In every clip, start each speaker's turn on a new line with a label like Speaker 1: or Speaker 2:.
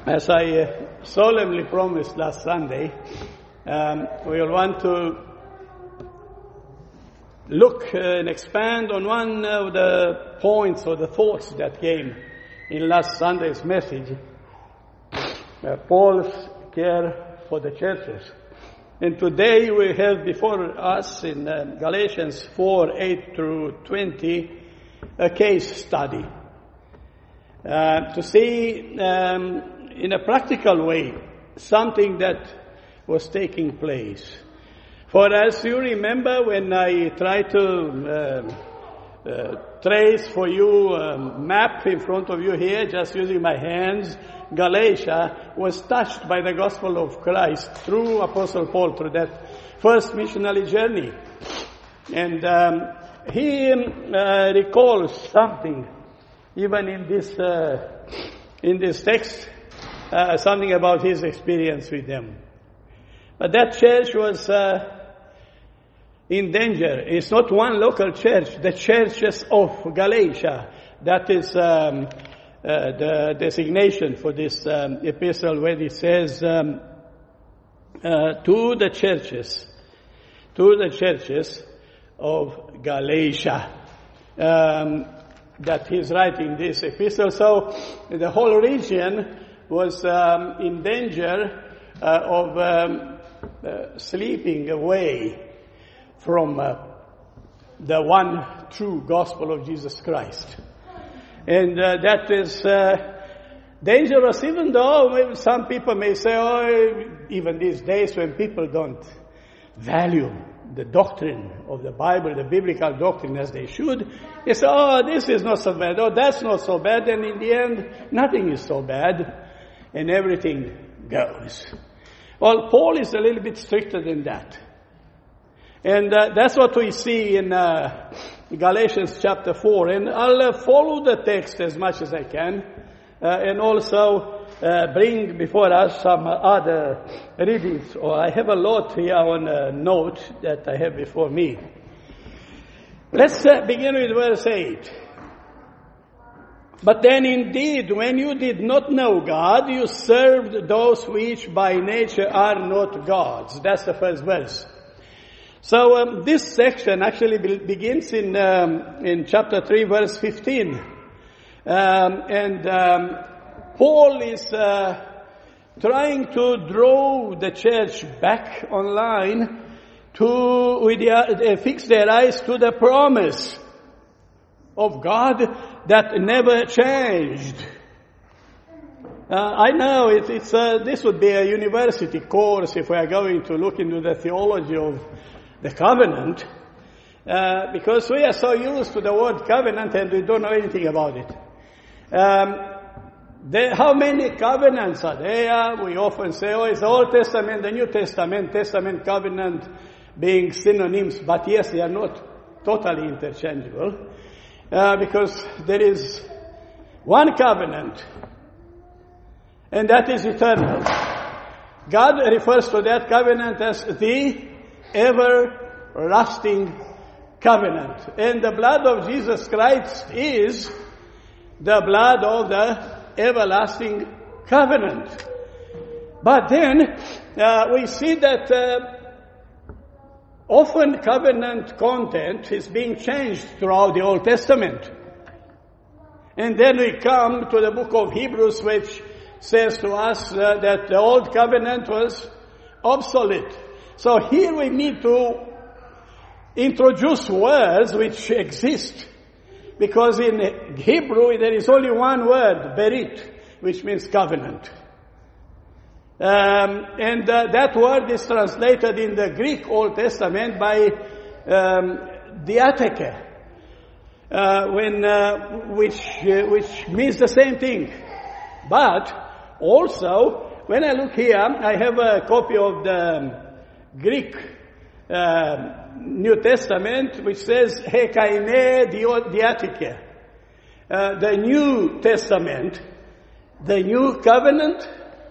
Speaker 1: As I solemnly promised last Sunday, we will want to look and expand on one of the points or the thoughts that came in last Sunday's message, Paul's care for the churches. And today we have before us in Galatians 4:8 through 20 a case study to see in a practical way something that was taking place. For as you remember, when I tried to trace for you a map in front of you here, just using my hands, Galatia was touched by the gospel of Christ through Apostle Paul, through that first missionary journey. And he recalls something, even in this text, something about his experience with them. But that church was in danger. It's not one local church, the churches of Galatia. That is the designation for this epistle, where it says to the churches of Galatia, that he's writing this epistle. So the whole region was in danger of slipping away from the one true gospel of Jesus Christ. And that is dangerous, even though some people may say, even these days when people don't value the doctrine of the Bible, the biblical doctrine as they should, they say, this is not so bad, that's not so bad, and in the end, nothing is so bad, and everything goes. Well, Paul is a little bit stricter than that. And that's what we see in Galatians chapter 4. And I'll follow the text as much as I can, and also bring before us some other readings. I have a lot here on a note that I have before me. Let's begin with verse 8. But then indeed, when you did not know God, you served those which by nature are not gods. That's the first verse. So this section actually begins in chapter 3, verse 15. Paul is trying to draw the church back online to fix their eyes to the promise of God that never changed. I know this would be a university course if we are going to look into the theology of the covenant, because we are so used to the word covenant and we don't know anything about it. How many covenants are there? We often say, it's the Old Testament, the New Testament covenant being synonyms, but yes, they are not totally interchangeable, because there is one covenant, and that is eternal. God refers to that covenant as the everlasting covenant. And the blood of Jesus Christ is the blood of the everlasting covenant. But then we see that often covenant content is being changed throughout the Old Testament. And then we come to the book of Hebrews, which says to us that the old covenant was obsolete. So here we need to introduce words which exist, because in Hebrew there is only one word, berit, which means covenant. And that word is translated in the Greek Old Testament by diatheke, which means the same thing. But also, when I look here, I have a copy of the Greek New Testament, which says hekaine diatheke, the New Testament, the New Covenant.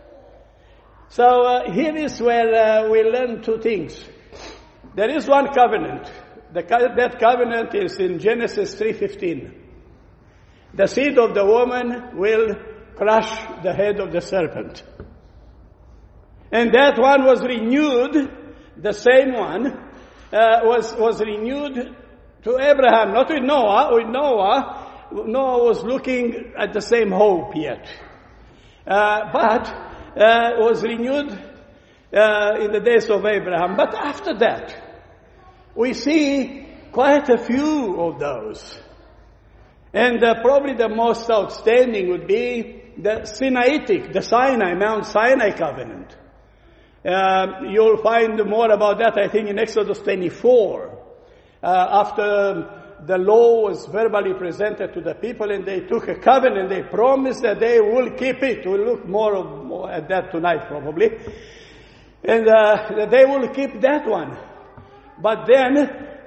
Speaker 1: So here is where we learn two things. There is one covenant. That covenant is in Genesis 3:15. The seed of the woman will crush the head of the serpent. And that one was renewed, the same one, was renewed to Abraham, not with Noah. With Noah was looking at the same hope yet. But was renewed in the days of Abraham. But after that, we see quite a few of those. And probably the most outstanding would be the Mount Sinai covenant. You'll find more about that, I think, in Exodus 24. After the law was verbally presented to the people and they took a covenant, they promised that they will keep it. We'll look more at that tonight probably. And that they will keep that one. But then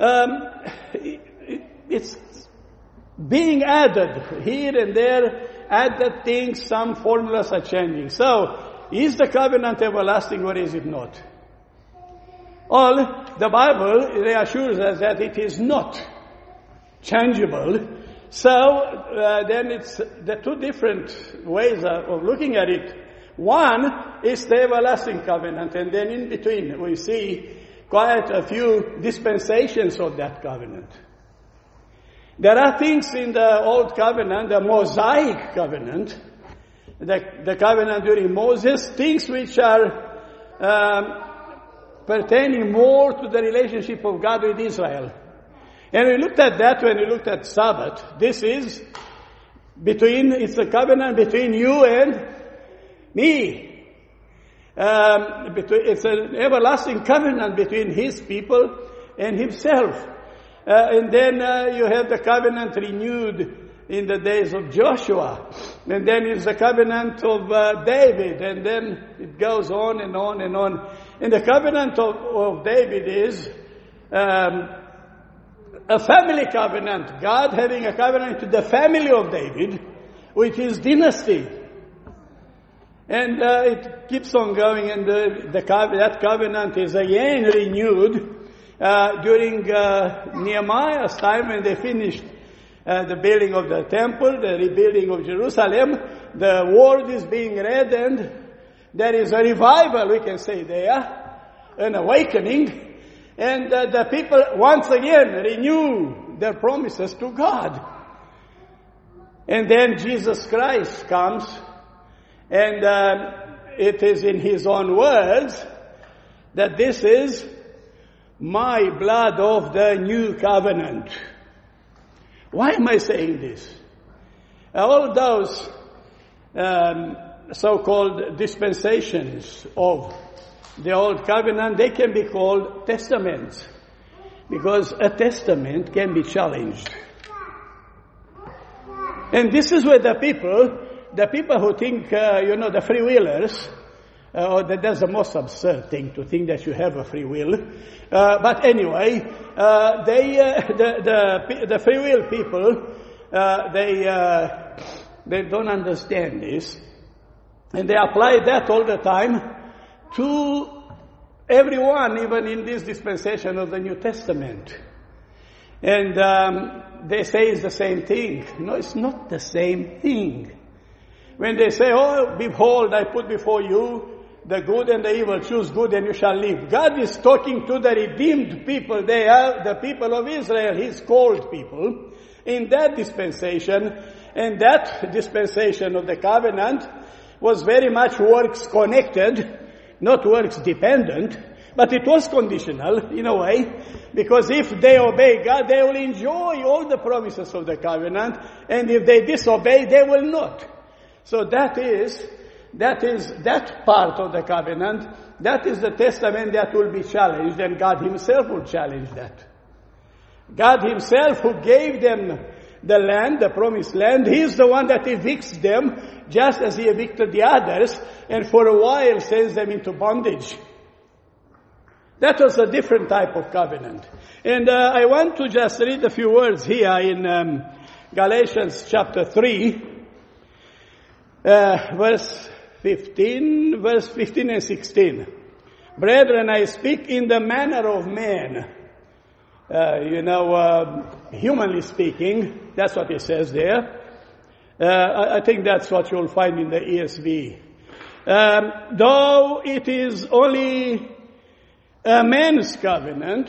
Speaker 1: it's being added here and there, added things, some formulas are changing. So, is the covenant everlasting or is it not? Well, the Bible reassures us that it is not changeable. So, then it's the two different ways of looking at it. One is the everlasting covenant, and then in between we see quite a few dispensations of that covenant. There are things in the Old Covenant, the Mosaic covenant, the covenant during Moses, things which are pertaining more to the relationship of God with Israel. And we looked at that when we looked at Sabbath. This is it's a covenant between you and me. It's an everlasting covenant between His people and Himself. And then you have the covenant renewed in the days of Joshua. And then it's the covenant of David. And then it goes on and on and on. And the covenant of David is a family covenant. God having a covenant to the family of David, with his dynasty. And it keeps on going. And that covenant is again renewed during Nehemiah's time when they finished the building of the temple, the rebuilding of Jerusalem. The word is being read and there is a revival, we can say there, an awakening. And the people once again renew their promises to God. And then Jesus Christ comes and it is in His own words that this is my blood of the new covenant. Why am I saying this? All those so-called dispensations of the Old Covenant, they can be called testaments, because a testament can be challenged. And this is where the people who think, the free willers, that's the most absurd thing, to think that you have a free will. But anyway, the free will people, they don't understand this. And they apply that all the time to everyone, even in this dispensation of the New Testament. And they say it's the same thing. No, it's not the same thing. When they say, oh, behold, I put before you the good and the evil, choose good and you shall live. God is talking to the redeemed people. They are the people of Israel, His called people. In that dispensation, and that dispensation of the covenant was very much works connected, not works dependent, but it was conditional in a way, because if they obey God, they will enjoy all the promises of the covenant, and if they disobey, they will not. So that part of the covenant, that is the testament that will be challenged, and God Himself will challenge that. God Himself, who gave them the land, the promised land, He's the one that evicts them, just as He evicted the others, and for a while sends them into bondage. That was a different type of covenant. And I want to just read a few words here in Galatians chapter 3, verse 15 and 16. Brethren, I speak in the manner of man. Humanly speaking, that's what it says there. I think that's what you'll find in the ESV. Though it is only a man's covenant,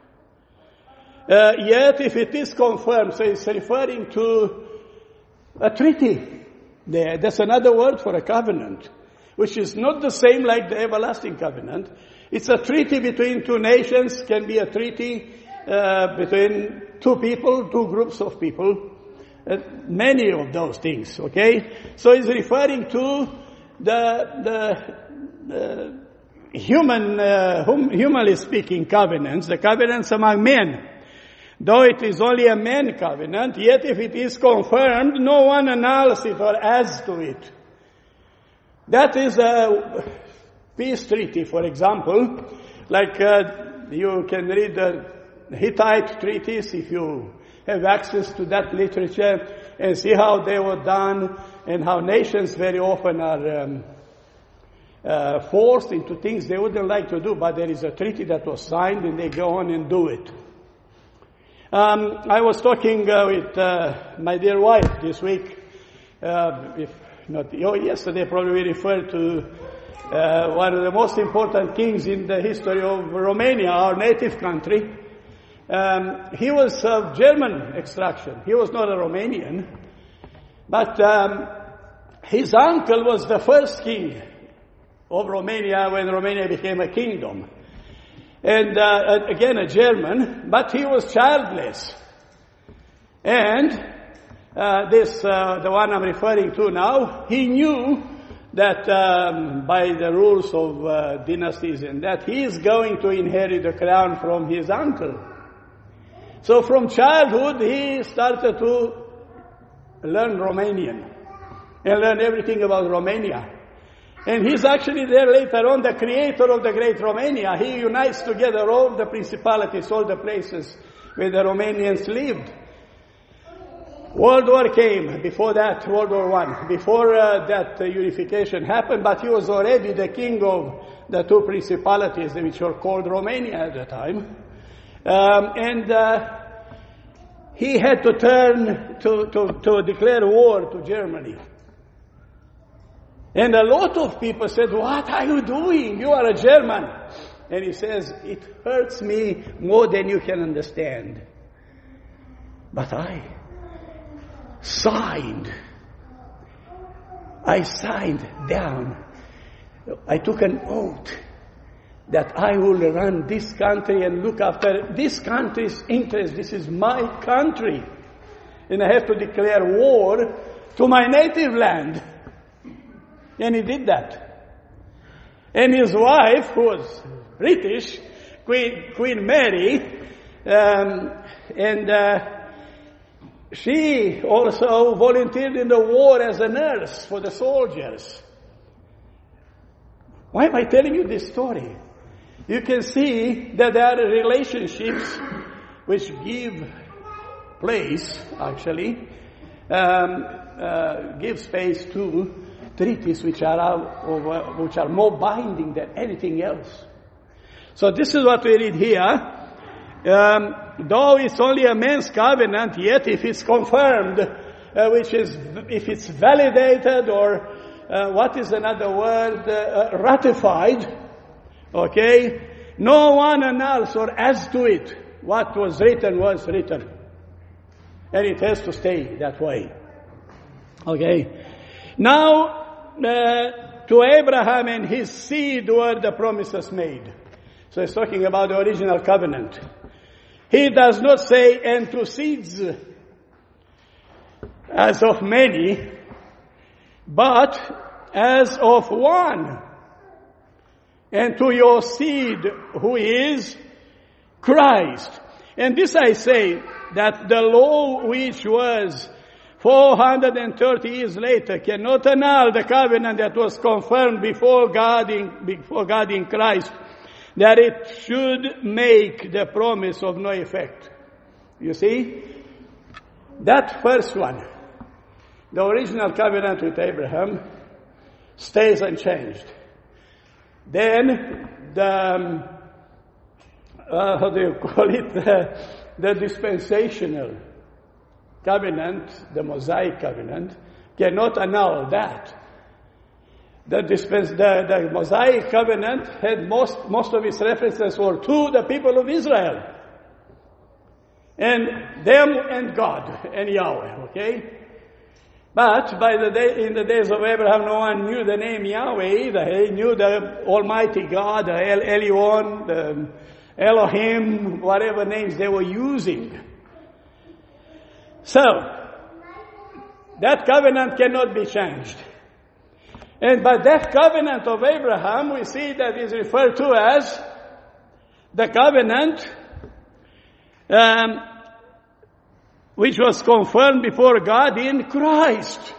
Speaker 1: yet if it is confirmed, so it's referring to a treaty there. That's another word for a covenant, which is not the same like the everlasting covenant. It's a treaty between two nations, can be a treaty between two people, two groups of people, many of those things, okay? So it's referring to the humanly speaking covenants, the covenants among men. Though it is only a man covenant, yet if it is confirmed, no one annuls it or adds to it. That is a peace treaty, for example. Like you can read the Hittite treaties if you have access to that literature and see how they were done and how nations very often are forced into things they wouldn't like to do, but there is a treaty that was signed and they go on and do it. I was talking with my dear wife this week. Yesterday probably we referred to one of the most important kings in the history of Romania, our native country. He was of German extraction. He was not a Romanian. But his uncle was the first king of Romania when Romania became a kingdom. And again, a German, but he was childless. And the one I'm referring to now, he knew that by the rules of dynasties and that he is going to inherit the crown from his uncle. So from childhood, he started to learn Romanian and learn everything about Romania. And he's actually there later on, the creator of the great Romania. He unites together all the principalities, all the places where the Romanians lived. World War came, before that, World War I, before that unification happened, but he was already the king of the two principalities which were called Romania at the time. He had to turn to declare war to Germany. And a lot of people said, "What are you doing? You are a German." And he says, "It hurts me more than you can understand. But I signed down. I took an oath that I will run this country and look after this country's interests. This is my country. And I have to declare war to my native land." And he did that. And his wife, who was British, Queen Mary, she also volunteered in the war as a nurse for the soldiers. Why am I telling you this story? You can see that there are relationships which give place, actually, give space to treaties which are more binding than anything else. So this is what we read here. Though it's only a man's covenant, yet if it's confirmed, if it's validated or what is another word, ratified, okay, no one annuls or adds to it. What was written was written. And it has to stay that way. Okay. Now, to Abraham and his seed were the promises made. So he's talking about the original covenant. He does not say, "and to seeds as of many," but as of one, "and to your seed who is Christ." And this I say, that the law which was 430 years later cannot annul the covenant that was confirmed before God in Christ, that it should make the promise of no effect. You see? That first one, the original covenant with Abraham, stays unchanged. Then the, the dispensational covenant, the Mosaic covenant, cannot annul that. The Mosaic covenant had most of its references were to the people of Israel. And them and God and Yahweh, okay? But in the days of Abraham, no one knew the name Yahweh either. He knew the Almighty God, the Elion, the Elohim, whatever names they were using. So, that covenant cannot be changed. And by that covenant of Abraham, we see that is referred to as the covenant which was confirmed before God in Christ.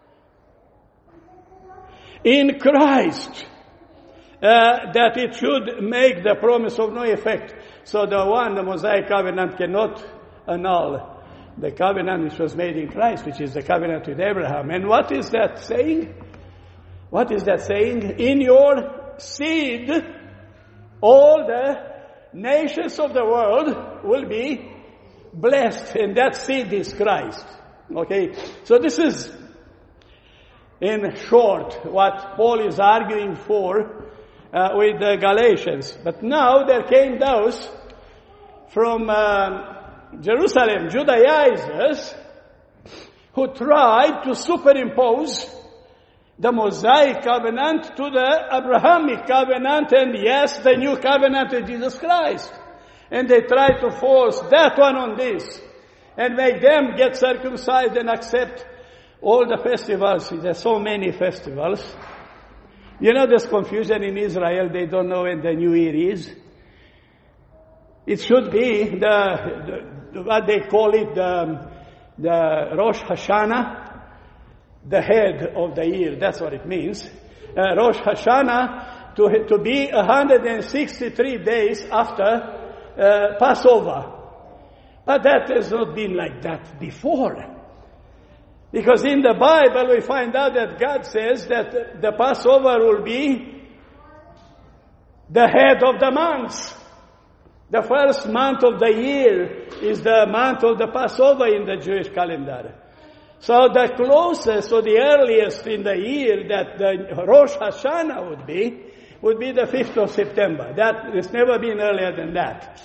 Speaker 1: In Christ. That it should make the promise of no effect. So the Mosaic covenant cannot annul the covenant which was made in Christ, which is the covenant with Abraham. And what is that saying? What is that saying? In your seed, all the nations of the world will be blessed. And that seed is Christ. Okay? So this is, in short, what Paul is arguing for with the Galatians. But now there came those from Jerusalem, Judaizers, who tried to superimpose the Mosaic covenant to the Abrahamic covenant, and yes, the new covenant of Jesus Christ. And they tried to force that one on this and make them get circumcised and accept all the festivals. There's so many festivals. You know, there's confusion in Israel. They don't know when the New Year is. It should be what they call it, the Rosh Hashanah, the head of the year. That's what it means. Rosh Hashanah to be 163 days after Passover. But that has not been like that before. Because in the Bible we find out that God says that the Passover will be the head of the months. The first month of the year is the month of the Passover in the Jewish calendar. So the closest or the earliest in the year that the Rosh Hashanah would be the 5th of September. That has never been earlier than that.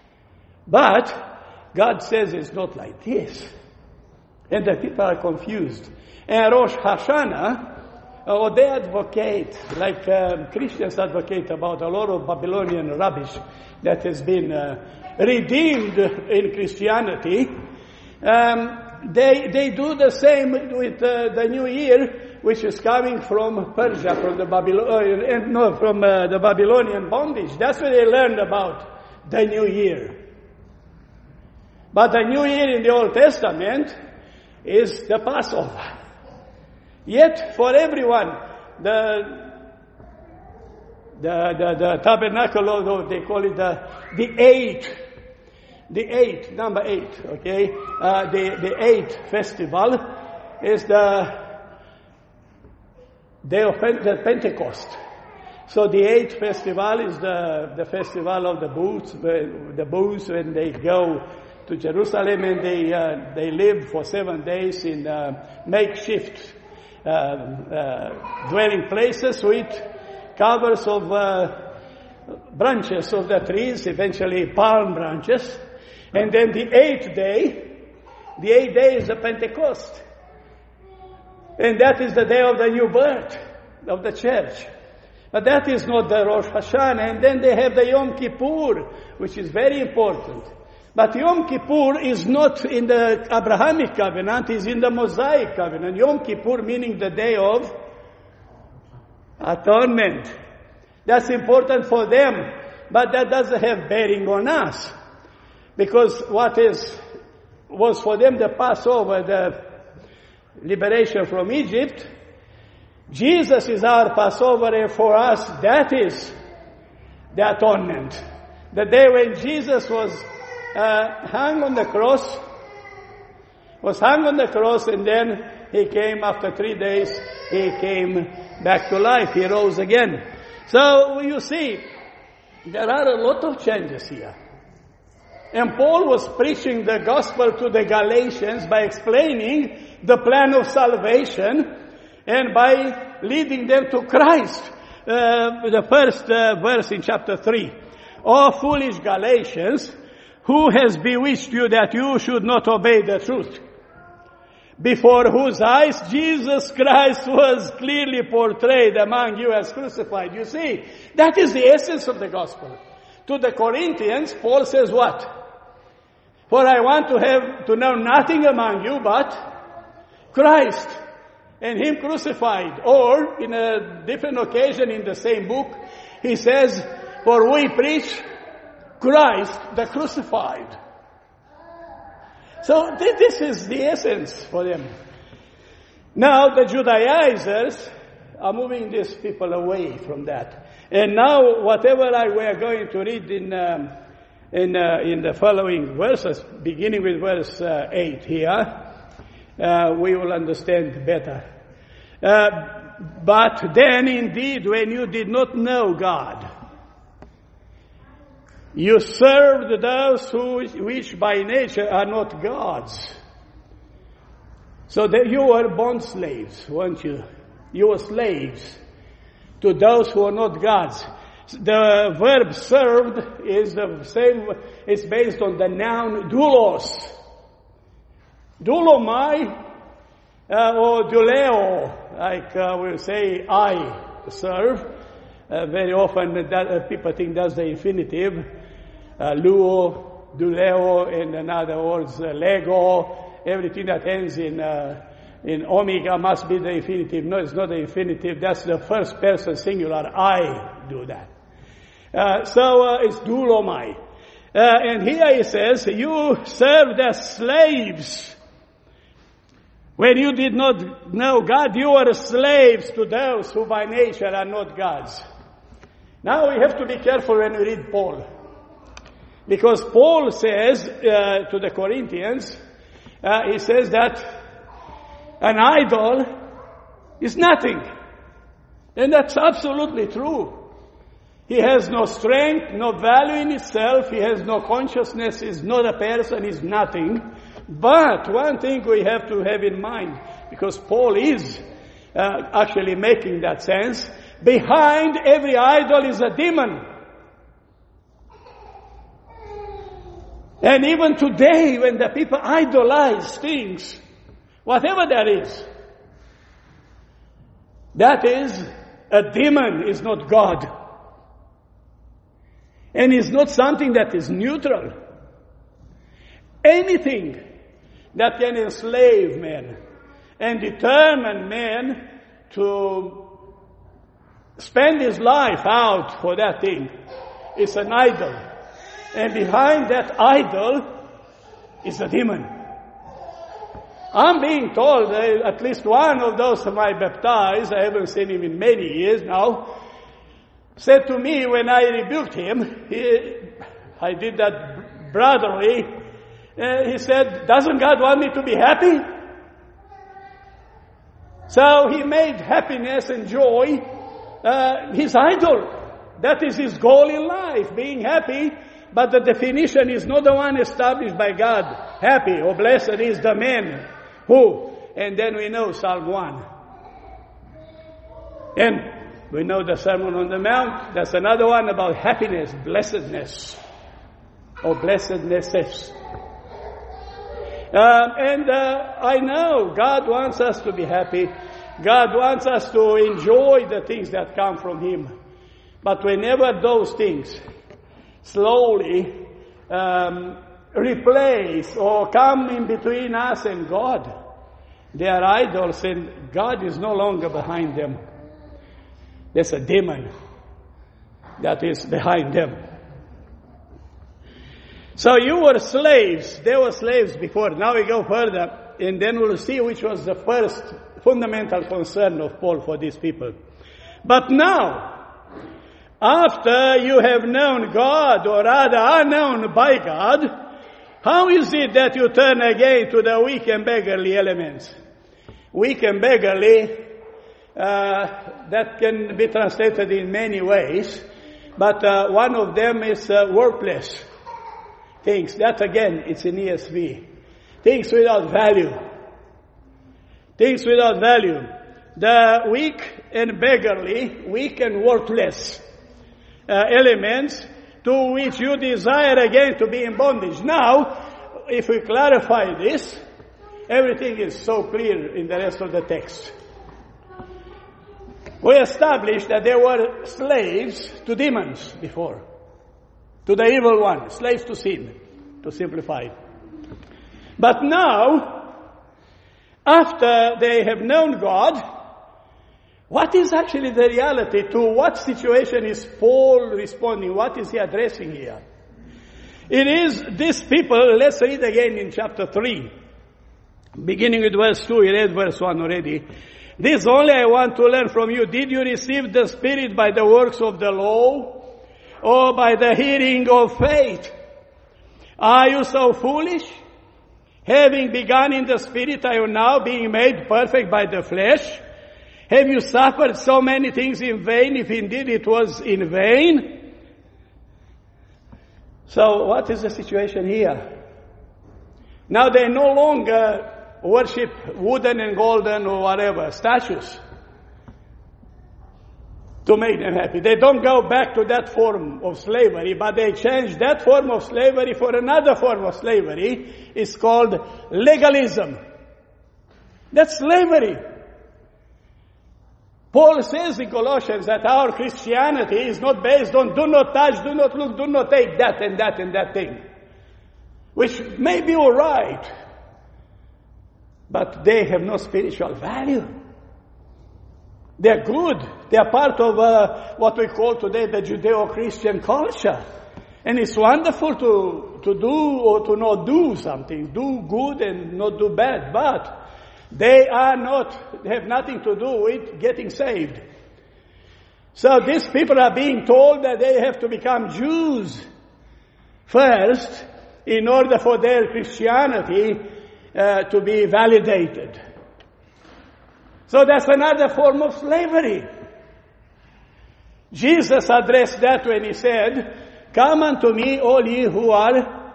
Speaker 1: But God says it's not like this. And the people are confused. And Rosh Hashanah, they advocate, like Christians advocate about a lot of Babylonian rubbish that has been redeemed in Christianity. They do the same with the New Year, which is coming from Persia, from the Babylonian bondage. That's where they learned about the New Year. But the New Year in the Old Testament is the Passover. Yet for everyone, the tabernacle, although they call it number 8, okay? The 8th festival is the day of the Pentecost. So the 8th festival is the festival of the booths when they go to Jerusalem and they live for 7 days in makeshift dwelling places with covers of branches of the trees, eventually palm branches. And then the 8th day is the Pentecost. And that is the day of the new birth of the church. But that is not the Rosh Hashanah. And then they have the Yom Kippur, which is very important. But Yom Kippur is not in the Abrahamic covenant, is in the Mosaic covenant. Yom Kippur meaning the day of atonement. That's important for them, but that doesn't have bearing on us. Because was for them the Passover, the liberation from Egypt, Jesus is our Passover, and for us that is the atonement. The day when Jesus was hung on the cross, and then he came after 3 days, he came back to life, he rose again. So you see, there are a lot of changes here. And Paul was preaching the gospel to the Galatians by explaining the plan of salvation and by leading them to Christ. The first verse in chapter 3. O foolish Galatians, who has bewitched you that you should not obey the truth? Before whose eyes Jesus Christ was clearly portrayed among you as crucified. You see, that is the essence of the gospel. To the Corinthians, Paul says what? For I want to know nothing among you but Christ and Him crucified. Or, in a different occasion in the same book, he says, for we preach Christ the crucified. So this is the essence for them. Now the Judaizers are moving these people away from that. And now whatever we are going to read in the following verses, beginning with verse 8 here, we will understand better. But then indeed when you did not know God, you served those which by nature are not gods. So that you were bond slaves, weren't you? You were slaves to those who are not gods. The verb served is the same, it's based on the noun doulos. Doulomai, or douleo, like we'll say, I serve. Very often people think that's the infinitive. Luo, douleo, and in other words, lego, everything that ends in omega must be the infinitive. No, it's not the infinitive. That's the first person singular. I do that. So it's doulomai. And here he says, you served as slaves. When you did not know God, you were slaves to those who by nature are not gods. Now we have to be careful when we read Paul. Because Paul says to the Corinthians, he says that an idol is nothing. And that's absolutely true. He has no strength, no value in itself. He has no consciousness. He's not a person. He's nothing. But one thing we have to have in mind, because Paul is actually making that sense, behind every idol is a demon. And even today, when the people idolize things, whatever that is a demon, is not God. And is not something that is neutral. Anything that can enslave man and determine man to spend his life out for that thing is an idol. And behind that idol is a demon. I'm being told that at least one of those whom I baptized, I haven't seen him in many years now, said to me when I rebuked him, I did that brotherly, he said, doesn't God want me to be happy? So he made happiness and joy his idol. That is his goal in life, being happy. But the definition is not the one established by God. Happy or blessed is the man who. And then we know Psalm 1. And we know the Sermon on the Mount. That's another one about happiness, blessedness, or blessednesses. I know God wants us to be happy. God wants us to enjoy the things that come from Him. But whenever those things slowly replace or come in between us and God, they are idols and God is no longer behind them. There's a demon that is behind them. So you were slaves. They were slaves before. Now we go further and then we'll see which was the first fundamental concern of Paul for these people. But now, after you have known God, or rather are known by God, how is it that you turn again to the weak and beggarly elements? Weak and beggarly, that can be translated in many ways, but one of them is worthless, things. That again, it's in ESV. Things without value. Things without value. The weak and beggarly, weak and worthless elements to which you desire again to be in bondage. Now, if we clarify this, everything is so clear in the rest of the text. We established that there were slaves to demons before, to the evil one, slaves to sin, to simplify it. But now, after they have known God, what is actually the reality? To what situation is Paul responding? What is he addressing here? It is these people, let's read again in chapter 3, beginning with verse 2, we read verse 1 already. This only I want to learn from you. Did you receive the Spirit by the works of the law or by the hearing of faith? Are you so foolish? Having begun in the Spirit, are you now being made perfect by the flesh? Have you suffered so many things in vain, if indeed it was in vain? So what is the situation here? Now they no longer worship wooden and golden or whatever, statues, to make them happy. They don't go back to that form of slavery, but they change that form of slavery for another form of slavery. It's called legalism. That's slavery. Paul says in Colossians that our Christianity is not based on do not touch, do not look, do not take that and that and that thing. Which may be all right, but they have no spiritual value. They're good. They're part of what we call today the Judeo-Christian culture. And it's wonderful to do or to not do something. Do good and not do bad. But they have nothing to do with getting saved. So these people are being told that they have to become Jews first in order for their Christianity to be validated. So that's another form of slavery. Jesus addressed that when he said, "Come unto me, all ye who are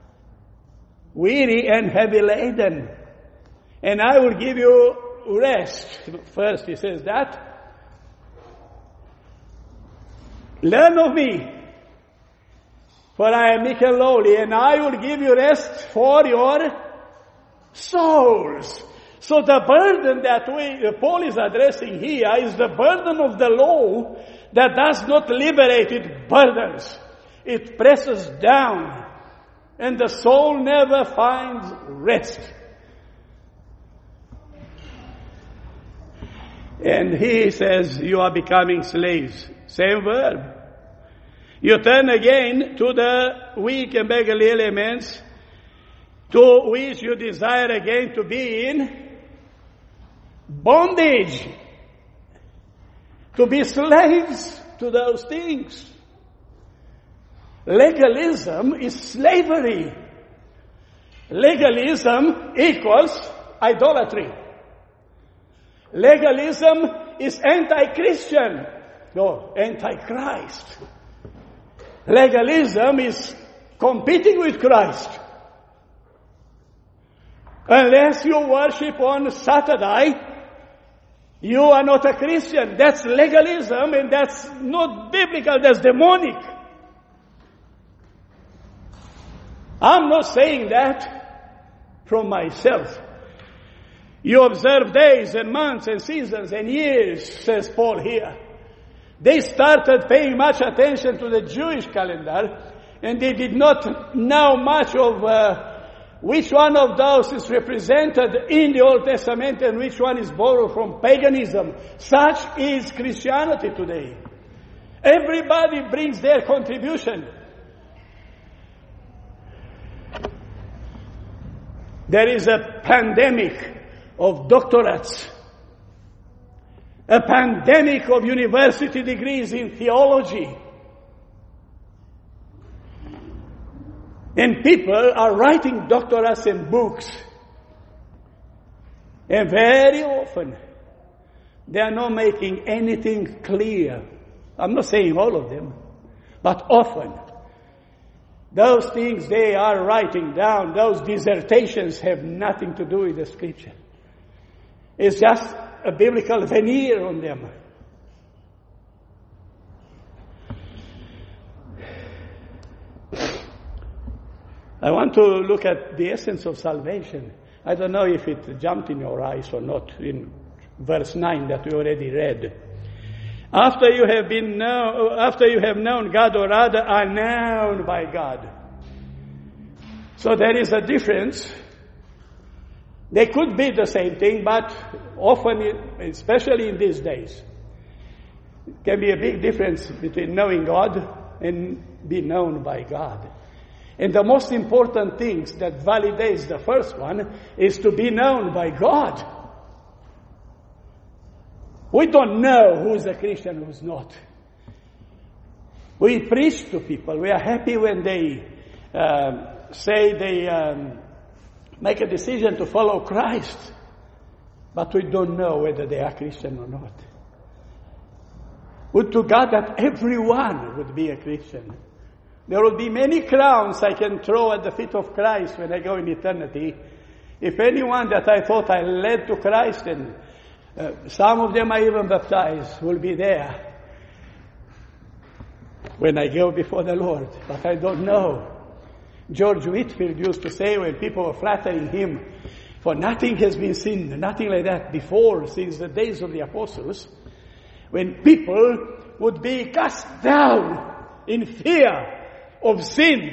Speaker 1: weary and heavy laden, and I will give you rest." First he says that. "Learn of me, for I am meek and lowly, and I will give you rest for your souls." So the burden that Paul is addressing here is the burden of the law that does not liberate, it burdens. It presses down, and the soul never finds rest. And he says, you are becoming slaves. Same verb. You turn again to the weak and beggarly elements to which you desire again to be in bondage, to be slaves to those things. Legalism is slavery. Legalism equals idolatry. Legalism is anti-Christian, no, anti-Christ. Legalism is competing with Christ. Unless you worship on Saturday, you are not a Christian. That's legalism, and that's not biblical, that's demonic. I'm not saying that from myself. You observe days and months and seasons and years, says Paul here. They started paying much attention to the Jewish calendar, and they did not know much of which one of those is represented in the Old Testament and which one is borrowed from paganism. Such is Christianity today. Everybody brings their contribution. There is a pandemic of doctorates, a pandemic of university degrees in theology. And people are writing doctorates and books. And very often, they are not making anything clear. I'm not saying all of them, but often. Those things they are writing down, those dissertations have nothing to do with the Scripture. It's just a biblical veneer on them. I want to look at the essence of salvation. I don't know if it jumped in your eyes or not in verse 9 that we already read. After you have known God, or rather are known by God. So there is a difference. They could be the same thing, but often, especially in these days, it can be a big difference between knowing God and being known by God. And the most important things that validates the first one is to be known by God. We don't know who's a Christian, who's not. We preach to people. We are happy when they say they make a decision to follow Christ. But we don't know whether they are Christian or not. Would to God that everyone would be a Christian. There will be many crowns I can throw at the feet of Christ when I go in eternity. If anyone that I thought I led to Christ, and some of them I even baptized, will be there when I go before the Lord. But I don't know. George Whitefield used to say when people were flattering him, for nothing has been seen, nothing like that before, since the days of the apostles, when people would be cast down in fear of sin.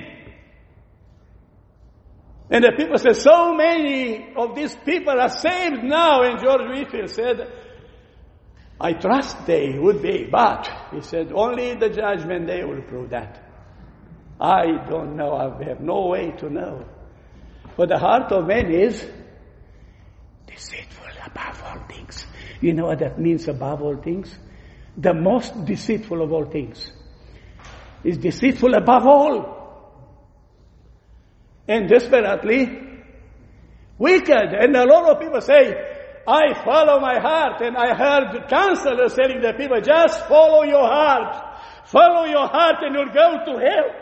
Speaker 1: And the people said, so many of these people are saved now. And George Whitefield said, I trust they would be, but he said, only the judgment day will prove that. I don't know. I have no way to know. For the heart of man is deceitful above all things. You know what that means, above all things? The most deceitful of all things is deceitful above all. And desperately wicked. And a lot of people say, I follow my heart. And I heard counselors telling the people, just follow your heart. Follow your heart and you'll go to hell.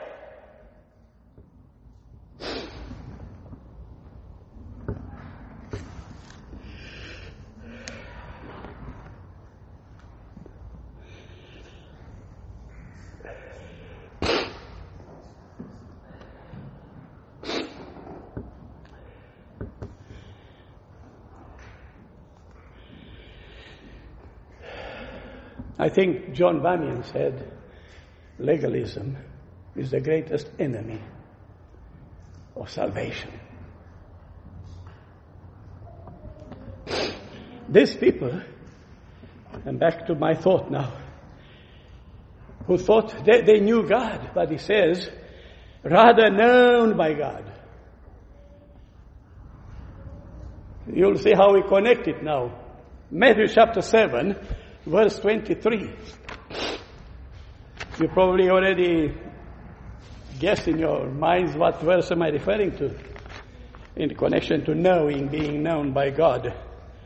Speaker 1: I think John Bunyan said, legalism is the greatest enemy of salvation. These people, and back to my thought now, who thought they knew God, but he says, rather known by God. You'll see how we connect it now. Matthew chapter 7, verse 23. You probably already guessed in your minds what verse am I referring to in connection to knowing, being known by God.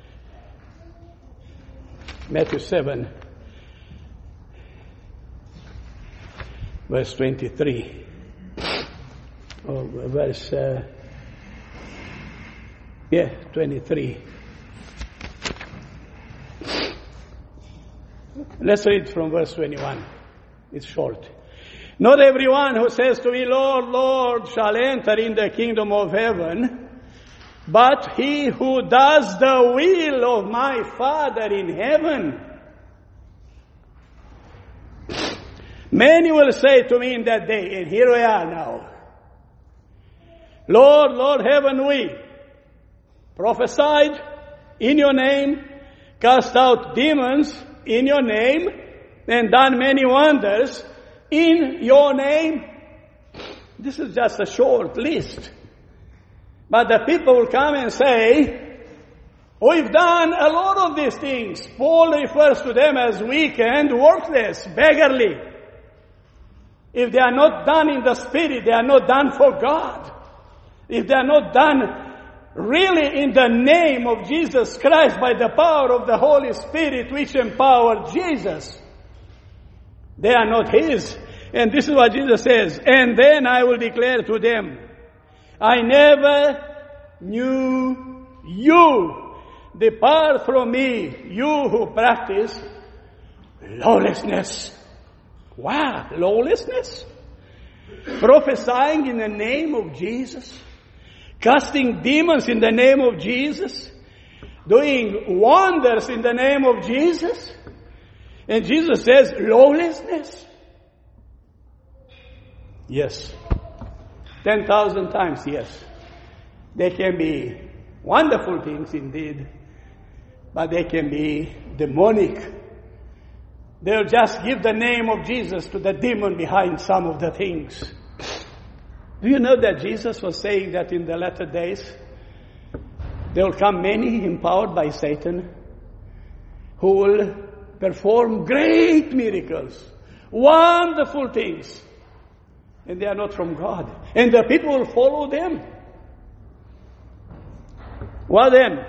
Speaker 1: Matthew 7, verse 23. Verse 23. Let's read from verse 21. It's short. Not everyone who says to me, Lord, Lord, shall enter in the kingdom of heaven, but he who does the will of my Father in heaven. Many will say to me in that day, and here we are now, Lord, Lord, haven't we prophesied in your name, cast out demons in your name, and done many wonders in your name? This is just a short list. But the people will come and say, we've done a lot of these things. Paul refers to them as weak and worthless, beggarly. If they are not done in the Spirit, they are not done for God. If they are not done really in the name of Jesus Christ by the power of the Holy Spirit which empowered Jesus, they are not His. And this is what Jesus says, and then I will declare to them, I never knew you. Depart from me, you who practice lawlessness. Wow, lawlessness? Prophesying in the name of Jesus, casting demons in the name of Jesus, doing wonders in the name of Jesus. And Jesus says, lawlessness? Yes. 10,000 times yes. They can be wonderful things indeed, but they can be demonic. They'll just give the name of Jesus to the demon behind some of the things. Do you know that Jesus was saying that in the latter days, there will come many empowered by Satan who will perform great miracles, wonderful things, and they are not from God. And the people will follow them. Well then,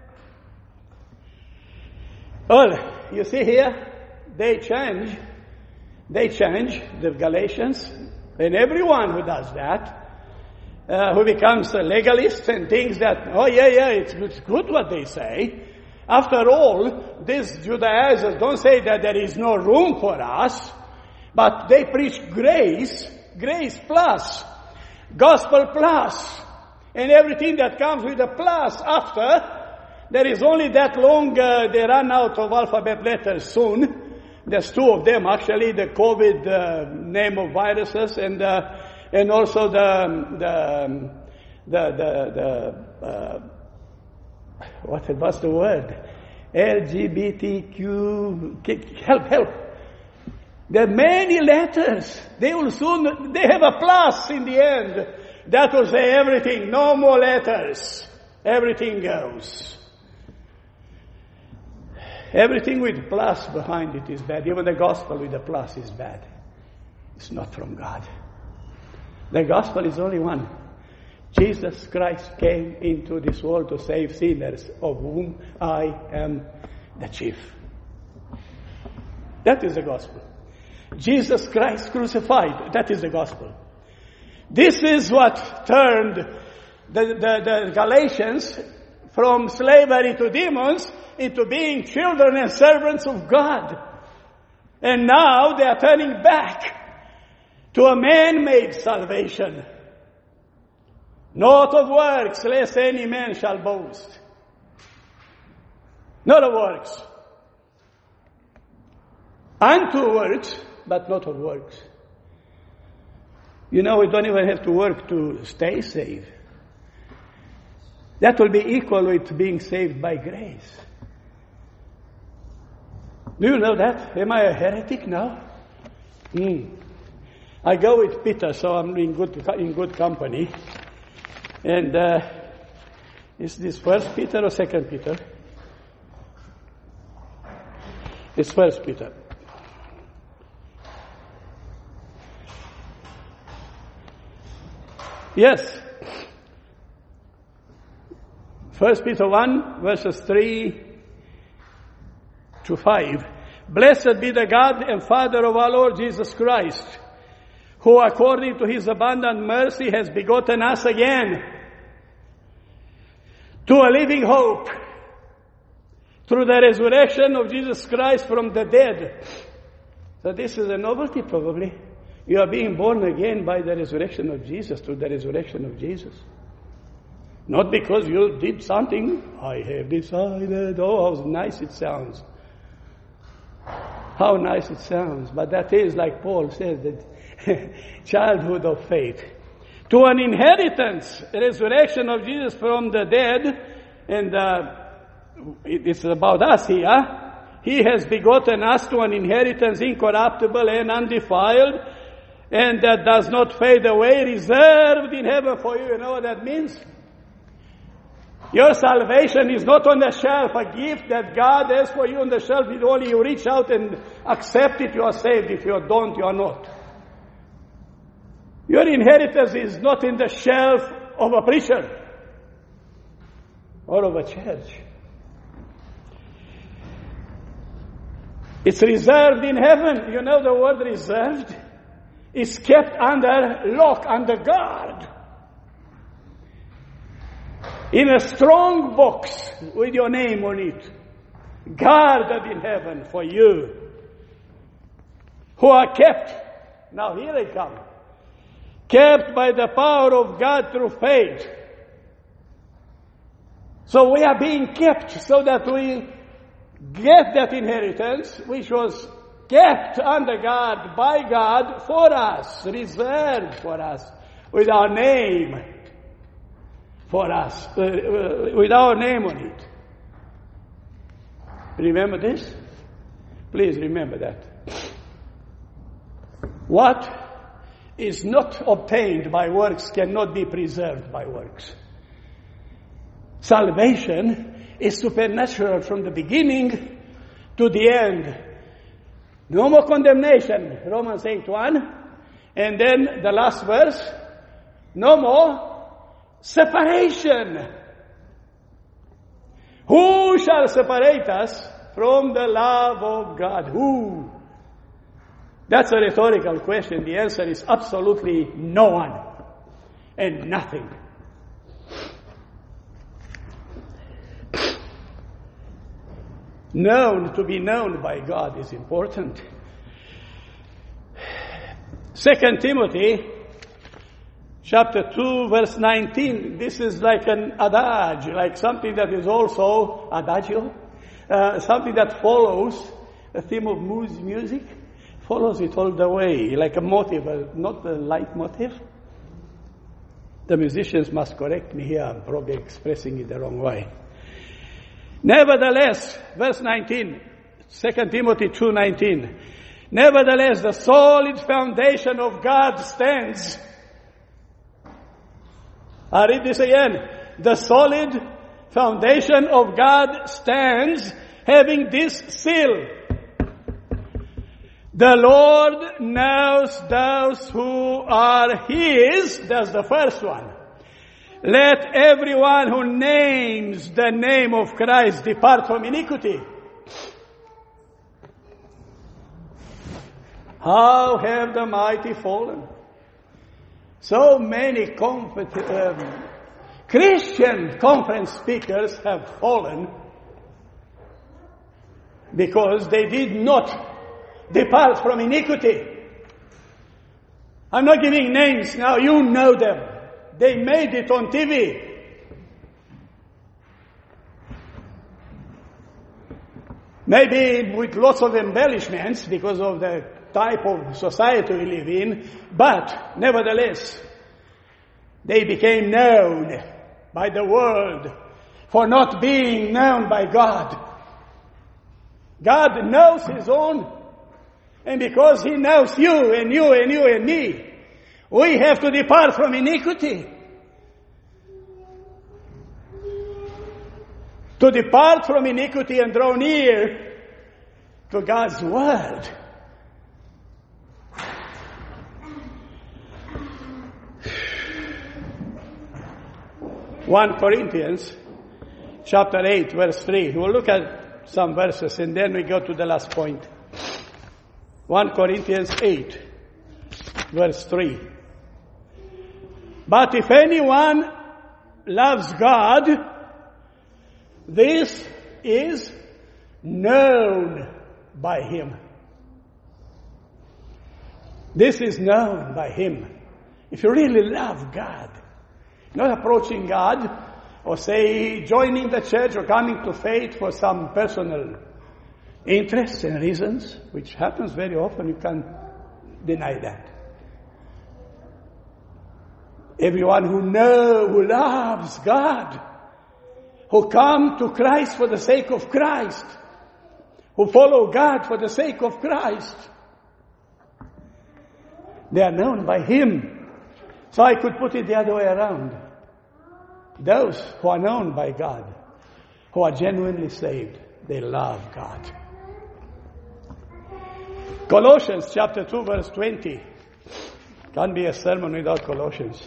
Speaker 1: well, you see here, they change, the Galatians, and everyone who does that, who becomes a legalist and thinks that, it's good what they say. After all, these Judaizers don't say that there is no room for us, but they preach grace plus, gospel plus, and everything that comes with a plus after. There is only that long, they run out of alphabet letters soon. There's two of them actually, the COVID name of viruses and also what's the word? LGBTQ, help. There are many letters. They have a plus in the end. That will say everything. No more letters. Everything goes. Everything with plus behind it is bad. Even the gospel with a plus is bad. It's not from God. The gospel is only one. Jesus Christ came into this world to save sinners, of whom I am the chief. That is the gospel. Jesus Christ crucified. That is the gospel. This is what turned the Galatians from slavery to demons into being children and servants of God. And now they are turning back to a man-made salvation. Not of works, lest any man shall boast. Not of works. Unto works, but not of works. You know, we don't even have to work to stay saved. That will be equal with being saved by grace. Do you know that? Am I a heretic now? I go with Peter, so I'm in good company. And is this 1 Peter or 2 Peter? It's 1 Peter. Yes. 1 Peter 1, verses 3 to 5. Blessed be the God and Father of our Lord Jesus Christ, who according to his abundant mercy has begotten us again to a living hope through the resurrection of Jesus Christ from the dead. So this is a novelty probably. You are being born again by the resurrection of Jesus, through the resurrection of Jesus. Not because you did something. I have decided. Oh, how nice it sounds. How nice it sounds. But that is, like Paul says, that childhood of faith. To an inheritance, resurrection of Jesus from the dead. And it's about us here. He has begotten us to an inheritance incorruptible and undefiled, and that does not fade away, reserved in heaven for you. You know what that means? Your salvation is not on the shelf, a gift that God has for you on the shelf. If only you reach out and accept it, you are saved. If you don't, you are not. Your inheritance is not in the shelf of a preacher or of a church. It's reserved in heaven. You know the word reserved? is kept under lock, under guard, in a strong box with your name on it, guarded in heaven for you, who are kept, now here I come, kept by the power of God through faith. So we are being kept so that we get that inheritance, which was kept under God, by God, for us, reserved for us, with our name for us, with our name on it. Remember this? Please remember that. What is not obtained by works cannot be preserved by works. Salvation is supernatural from the beginning to the end. No more condemnation, Romans 8:1. And then the last verse, no more separation. Who shall separate us from the love of God? Who? That's a rhetorical question. The answer is absolutely no one and nothing. To be known by God is important. 2 Timothy chapter 2 verse 19. This is like an adage, like something that is also adagio, something that follows a theme of music, follows it all the way, like a motive, not a leitmotiv. The musicians must correct me here, I'm probably expressing it the wrong way. Nevertheless, verse 19, 2 Timothy 2:19. Nevertheless, the solid foundation of God stands. I read this again. The solid foundation of God stands, having this seal. The Lord knows those who are His. That's the first one. Let everyone who names the name of Christ depart from iniquity. How have the mighty fallen? So many Christian conference speakers have fallen because they did not depart from iniquity. I'm not giving names now, you know them. They made it on TV. Maybe with lots of embellishments because of the type of society we live in, but nevertheless, they became known by the world for not being known by God. God knows His own, and because He knows you and you and you and me, we have to depart from iniquity. To depart from iniquity and draw near to God's Word. (1 Corinthians chapter 8, verse 3. We'll look at some verses and then we go to the last point. 1 Corinthians 8, verse 3. But if anyone loves God, this is known by him. This is known by him. If you really love God, not approaching God or say joining the church or coming to faith for some personal interests and reasons, which happens very often, you can't deny that. Everyone who loves God, who come to Christ for the sake of Christ, who follow God for the sake of Christ, they are known by Him. So I could put it the other way around. Those who are known by God, who are genuinely saved, they love God. Colossians chapter 2 verse 20. Can't be a sermon without Colossians.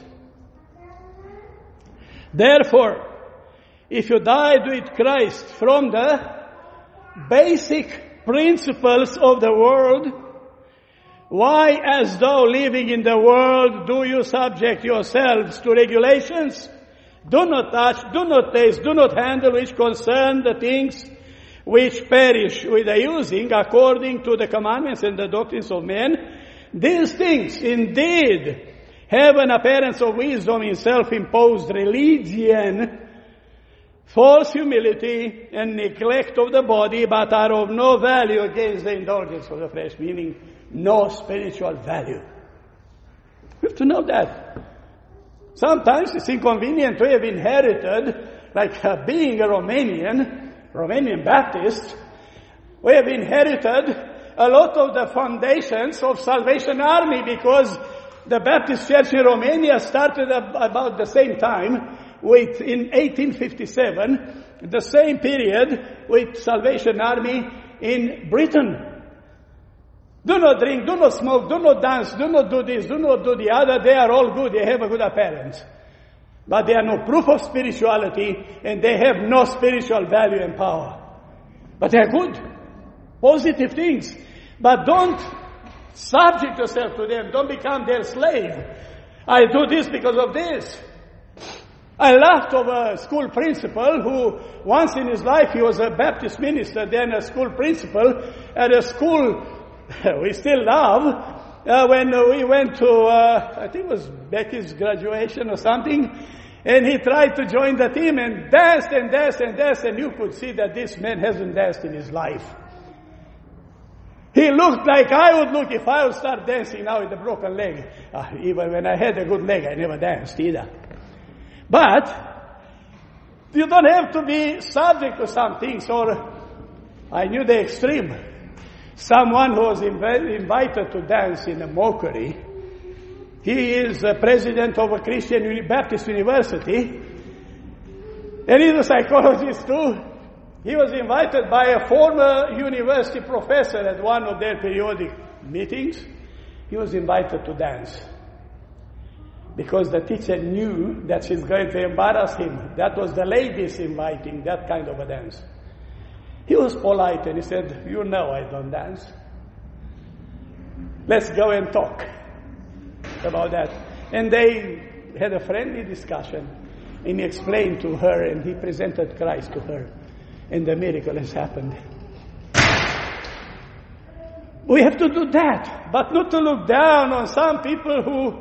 Speaker 1: Therefore, if you died with Christ from the basic principles of the world, Why, as though living in the world, do you subject yourselves to regulations? Do not touch, do not taste, do not handle, which concern the things which perish with the using, according to the commandments and the doctrines of men. These things indeed have an appearance of wisdom in self-imposed religion, false humility, and neglect of the body, but are of no value against the indulgence of the flesh, meaning no spiritual value. You have to know that. Sometimes it's inconvenient to have inherited, like being a Romanian Baptist, we have inherited a lot of the foundations of Salvation Army, because the Baptist Church in Romania started about the same time, in 1857, the same period with Salvation Army in Britain. Do not drink, do not smoke, do not dance, do not do this, do not do the other. They are all good, they have a good appearance. But they are no proof of spirituality, and they have no spiritual value and power. But they are good, positive things. But don't subject yourself to them. Don't become their slave. I do this because of this. I laughed of a school principal who once in his life, he was a Baptist minister, then a school principal at a school we still love. When we went to, I think it was Becky's graduation or something, and he tried to join the team and danced and danced and danced, and you could see that this man hasn't danced in his life. He looked like I would look if I would start dancing now with a broken leg. Even when I had a good leg, I never danced either. But you don't have to be subject to some things, or I knew the extreme. Someone who was invited to dance in a mockery. He is a president of a Christian Baptist university, and he's a psychologist too. He was invited by a former university professor at one of their periodic meetings. He was invited to dance because the teacher knew that she's going to embarrass him. That was the ladies inviting that kind of a dance. He was polite and he said, "You know I don't dance. Let's go and talk about that." And they had a friendly discussion, and he explained to her, and he presented Christ to her, and the miracle has happened. We have to do that, but not to look down on some people who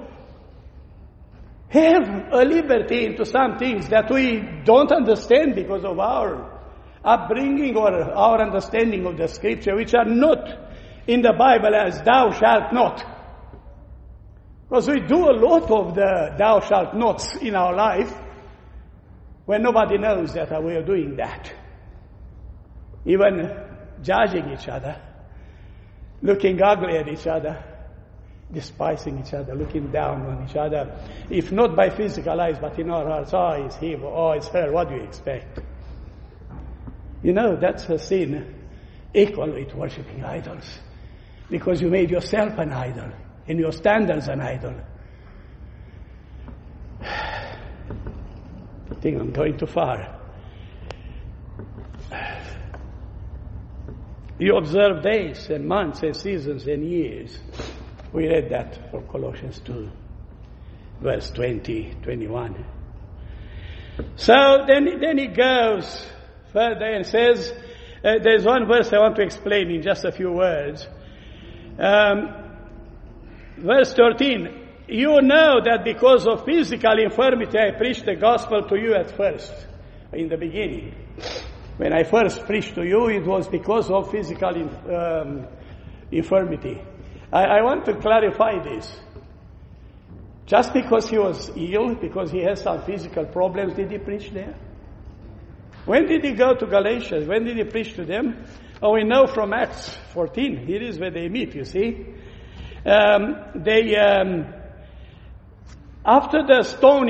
Speaker 1: have a liberty into some things that we don't understand because of our upbringing or our understanding of the scripture, which are not in the Bible as "thou shalt not." Because we do a lot of the "thou shalt nots" in our life when nobody knows that we are doing that. Even judging each other, looking ugly at each other, despising each other, looking down on each other, if not by physical eyes, but in our hearts. "Oh, it's him," or "Oh, it's her, what do you expect?" You know, that's a sin equal with worshipping idols. Because you made yourself an idol, and your standards an idol. I think I'm going too far. You observe days and months and seasons and years. We read that from Colossians 2, verse 20, 21. So then he goes further and says, there's one verse I want to explain in just a few words. Verse 13, "You know that because of physical infirmity I preached the gospel to you at first," in the beginning. When I first preached to you, it was because of physical infirmity. I want to clarify this. Just because he was ill, because he has some physical problems, did he preach there? When did he go to Galatians? When did he preach to them? Oh, we know from Acts 14. Here is where they meet, you see. After the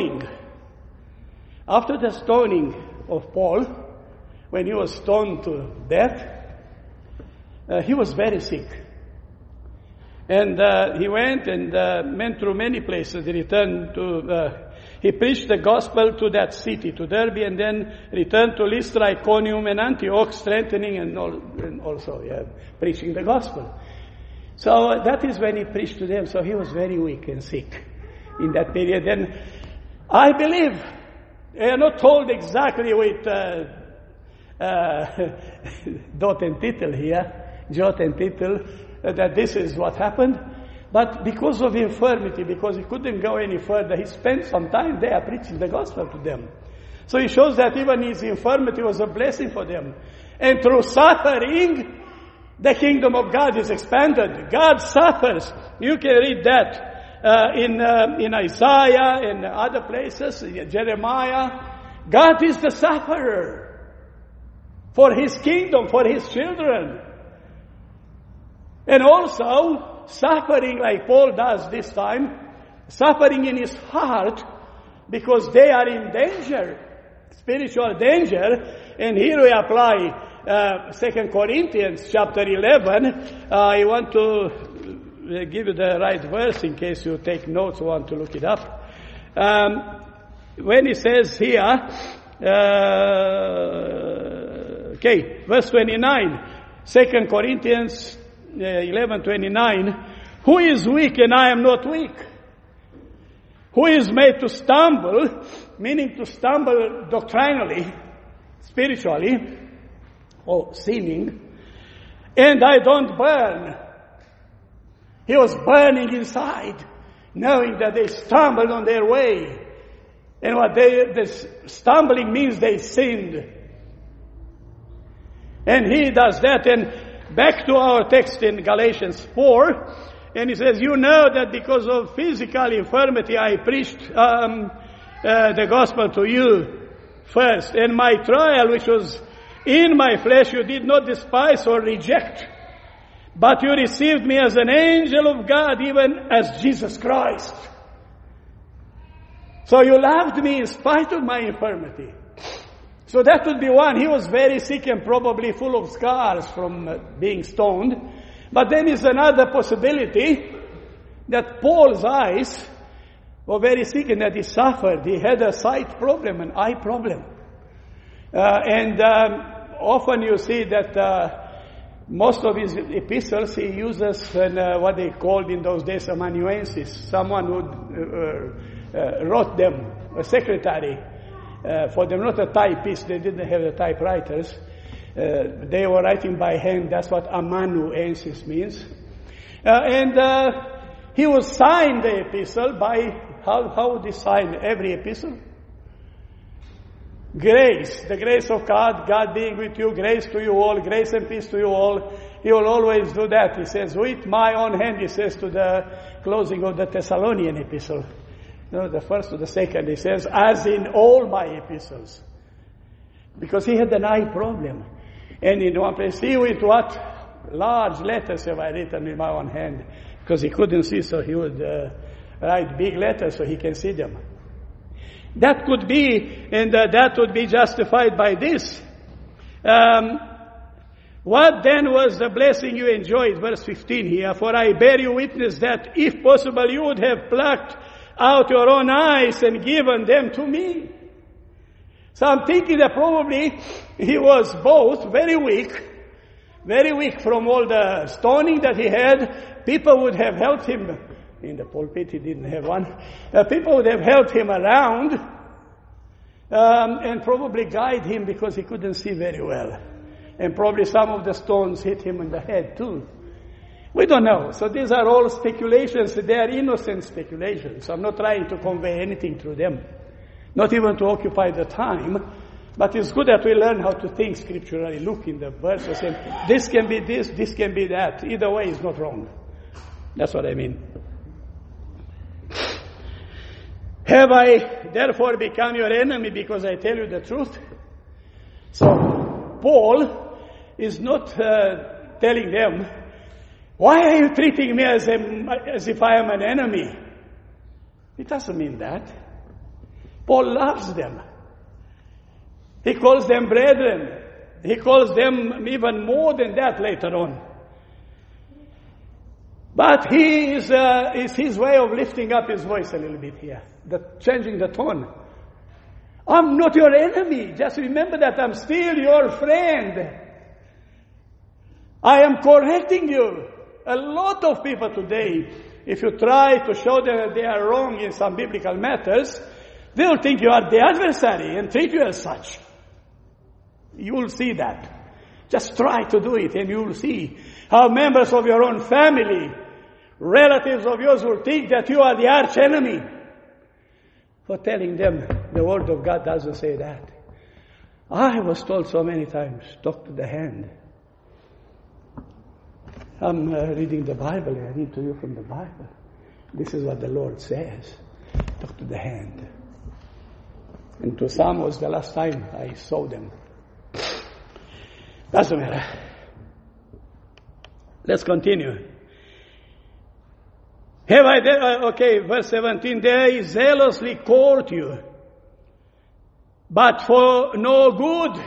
Speaker 1: stoning of Paul, when he was stoned to death, he was very sick. And he went and went through many places. He returned to... He preached the gospel to that city, to Derbe, and then returned to Lystra, Iconium, and Antioch, strengthening and also preaching the gospel. So that is when he preached to them. So he was very weak and sick in that period. And I believe, they are not told exactly with dot and tittle here, jot and tittle, that this is what happened. But because of infirmity, because he couldn't go any further, he spent some time there preaching the gospel to them. So he shows that even his infirmity was a blessing for them. And through suffering, the kingdom of God is expanded. God suffers. You can read that in Isaiah and other places, Jeremiah. God is the sufferer for his kingdom, for his children. And also, suffering like Paul does this time, suffering in his heart because they are in danger, spiritual danger. And here we apply 2 Corinthians chapter 11. I want to give you the right verse in case you take notes or want to look it up. When he says here, verse 29, 2 Corinthians 11:29, who is weak and I am not weak? Who is made to stumble, meaning to stumble doctrinally, spiritually, or sinning, and I don't burn. He was burning inside, knowing that they stumbled on their way. And what this stumbling means, they sinned. And he does that. And back to our text in Galatians 4, and he says, you know that because of physical infirmity I preached the gospel to you first. And my trial, which was in my flesh, you did not despise or reject, but you received me as an angel of God, even as Jesus Christ. So you loved me in spite of my infirmity. So that would be one. He was very sick and probably full of scars from being stoned. But then is another possibility that Paul's eyes were very sick and that he suffered. He had a sight problem, an eye problem. Often you see that most of his epistles he uses what they called in those days amanuensis, someone who wrote them, a secretary for them, not a typist. They didn't have the typewriters. They were writing by hand. That's what amanuensis means. He would sign the epistle by, how would he sign every epistle? Grace, the grace of God, God being with you, grace to you all, grace and peace to you all. He will always do that. He says, with my own hand, he says to the closing of the Thessalonian epistle. No, the first to the second, he says, as in all my epistles. Because he had an eye problem. And in one place, see with what large letters have I written with my own hand. Because he couldn't see, so he would write big letters so he can see them. That could be, and that would be justified by this. What then was the blessing you enjoyed? Verse 15 here. For I bear you witness that if possible you would have plucked out your own eyes and given them to me. So I'm thinking that probably he was both very weak from all the stoning that he had. People would have helped him. In the pulpit, he didn't have one. People would have helped him around and probably guide him because he couldn't see very well. And probably some of the stones hit him in the head too. We don't know. So these are all speculations. They are innocent speculations. I'm not trying to convey anything through them. Not even to occupy the time. But it's good that we learn how to think scripturally. Look in the verses and this can be this can be that. Either way is not wrong. That's what I mean. Have I therefore become your enemy because I tell you the truth? So Paul is not telling them, why are you treating me as if I am an enemy? It doesn't mean that. Paul loves them. He calls them brethren. He calls them even more than that later on. But he is his way of lifting up his voice a little bit here, changing the tone. I'm not your enemy. Just remember that I'm still your friend. I am correcting you. A lot of people today, if you try to show them that they are wrong in some biblical matters, they will think you are the adversary and treat you as such. You will see that. Just try to do it and you will see how members of your own family, relatives of yours will think that you are the arch enemy for telling them the Word of God doesn't say that. I was told so many times, talk to the hand. I'm reading the Bible, I read to you from the Bible. This is what the Lord says. Talk to the hand. And to some was the last time I saw them. Doesn't matter. Let's continue. Have I, verse 17, they zealously court you, but for no good.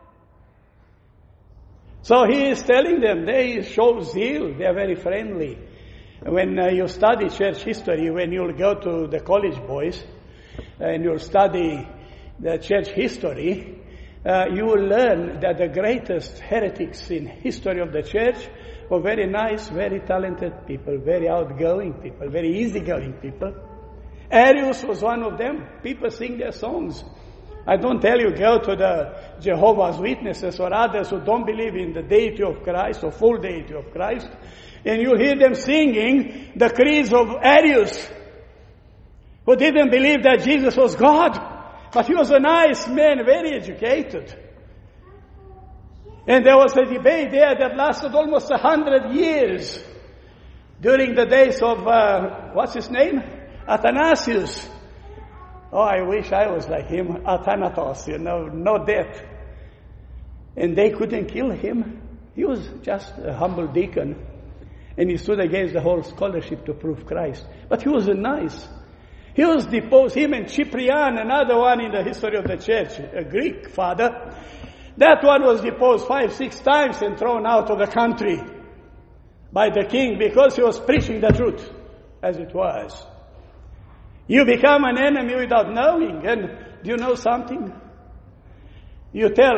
Speaker 1: So he is telling them, they show zeal, they are very friendly. When you study church history, when you'll go to the college boys, and you'll study the church history, you will learn that the greatest heretics in history of the church were very nice, very talented people, very outgoing people, very easygoing people. Arius was one of them. People sing their songs. I don't tell you go to the Jehovah's Witnesses or others who don't believe in the deity of Christ or full deity of Christ, and you hear them singing the creeds of Arius, who didn't believe that Jesus was God, but he was a nice man, very educated. And there was a debate there that lasted almost 100 years during the days of, what's his name? Athanasius. Oh, I wish I was like him, Athanatos, no death. And they couldn't kill him. He was just a humble deacon. And he stood against the whole scholarship to prove Christ. But he was nice. He was deposed, him and Cyprian, another one in the history of the church, a Greek father. That one was deposed 5-6 times and thrown out of the country by the king because he was preaching the truth as it was. You become an enemy without knowing. And do you know something? You tell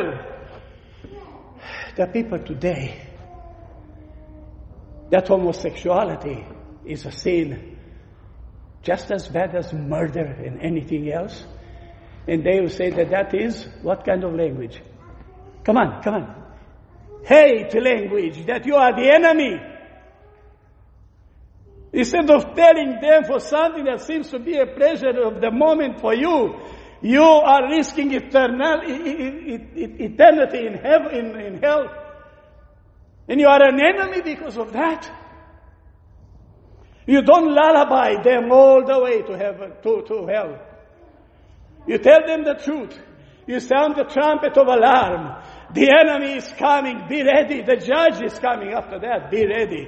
Speaker 1: the people today that homosexuality is a sin just as bad as murder and anything else. And they will say that is what kind of language? Come on. Hate language, that you are the enemy. Instead of telling them for something that seems to be a pleasure of the moment for you, you are risking eternity in hell. And you are an enemy because of that. You don't lullaby them all the way to heaven, to hell. You tell them the truth. You sound the trumpet of alarm. The enemy is coming. Be ready. The judge is coming after that. Be ready.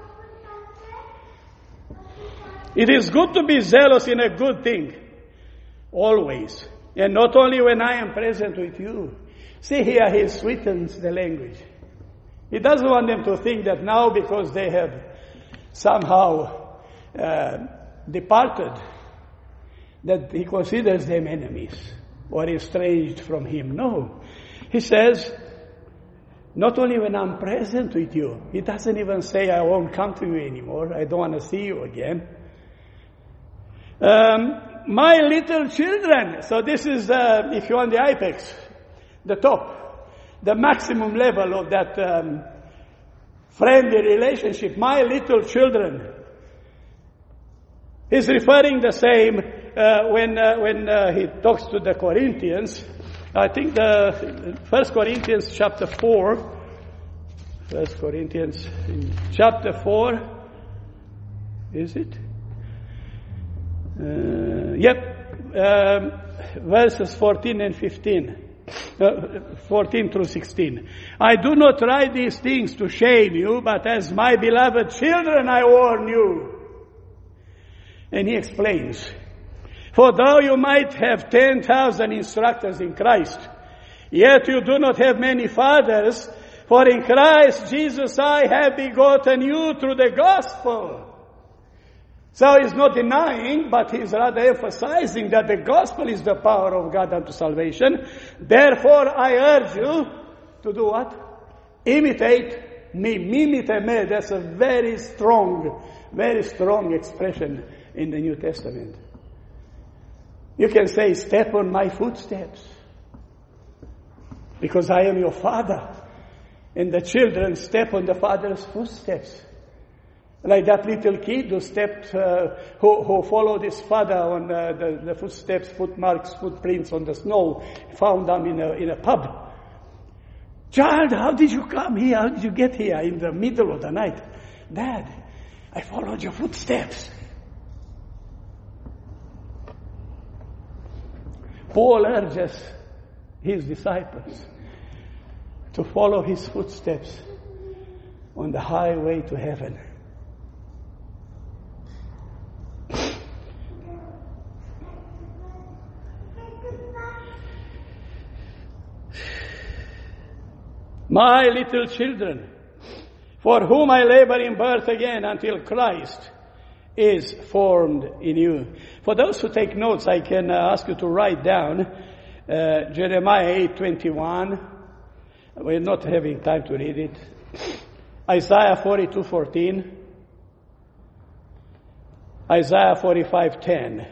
Speaker 1: It is good to be zealous in a good thing. Always. And not only when I am present with you. See here, he sweetens the language. He doesn't want them to think that now because they have somehow departed, that he considers them enemies or estranged from him. No. He says, not only when I'm present with you. He doesn't even say, I won't come to you anymore. I don't want to see you again. My little children. So this is, if you're on the apex, the top, the maximum level of that friendly relationship. My little children. He's referring the same when he talks to the Corinthians. I think the 1 Corinthians chapter 4. 1 Corinthians chapter 4. Is it? Verses 14 and 15. 14 through 16. I do not write these things to shame you, but as my beloved children I warn you. And he explains, for though you might have 10,000 instructors in Christ, yet you do not have many fathers, for in Christ Jesus I have begotten you through the gospel. So he's not denying, but he's rather emphasizing that the gospel is the power of God unto salvation. Therefore I urge you to do what? Imitate me, mimite me. That's a very strong expression in the New Testament. You can say, step on my footsteps, because I am your father. And the children step on the father's footsteps. Like that little kid who who followed his father on the footsteps, footmarks, footprints on the snow, found them in a pub. Child, how did you come here? How did you get here in the middle of the night? Dad, I followed your footsteps. Paul urges his disciples to follow his footsteps on the highway to heaven. My little children, for whom I labor in birth again until Christ is formed in you. For those who take notes, I can ask you to write down Jeremiah 8:21. We're not having time to read it. Isaiah 42:14. Isaiah 45:10.